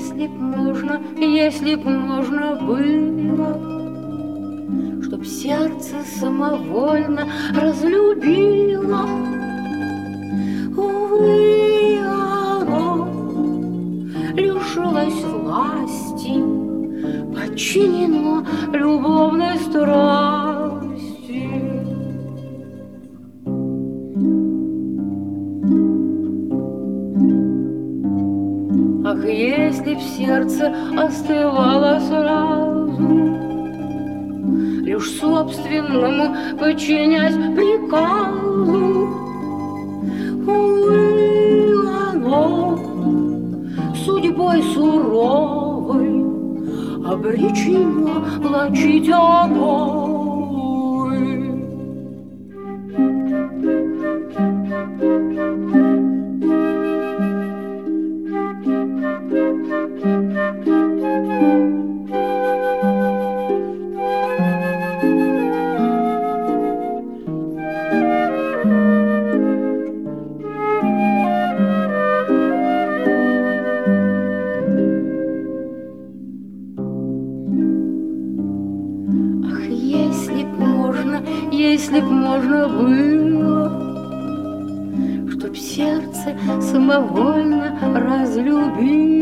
если б можно было, чтоб сердце самовольно разлюбило. Увы, оно лишилось власти, подчинено любовной страсти. Ах, если б сердце остывало сразу, лишь собственному подчинясь приказу, увы, оно судьбой суровой обречено влачить обои. Если б можно было, чтоб сердце самовольно разлюбило.